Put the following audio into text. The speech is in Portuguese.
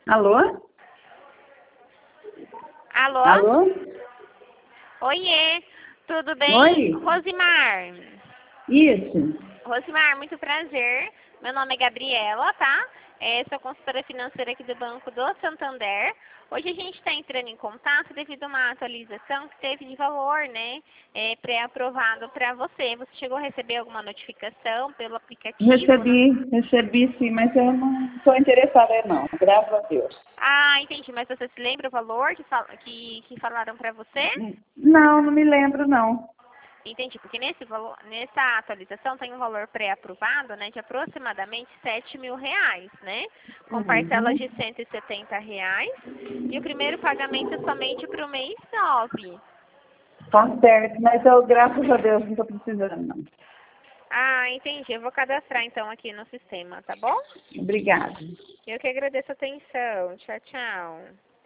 Alô? Alô? Alô? Oiê, tudo bem? Oi? Rosimar. Isso. Rosimar, muito prazer. Meu nome é Gabriela, tá? Sou consultora financeira aqui do Banco do Santander. Hoje a gente está entrando em contato devido a uma atualização que teve de valor, né? Pré-aprovado para você. Você chegou a receber alguma notificação pelo aplicativo? Recebi sim, mas eu não estou interessada não, graças a Deus. Ah, entendi. Mas você se lembra o valor que falaram para você? Não, não me lembro não. Entendi, porque nessa atualização tem um valor pré-aprovado, né, de aproximadamente R$ 7.000, né, com parcelas de Uhum. R$ 170, e o primeiro pagamento é somente para o mês 9. Tá certo, mas eu, graças a Deus, não estou precisando não. Ah, entendi. Eu vou cadastrar então aqui no sistema, tá bom? Obrigada. Eu que agradeço a atenção. Tchau, tchau.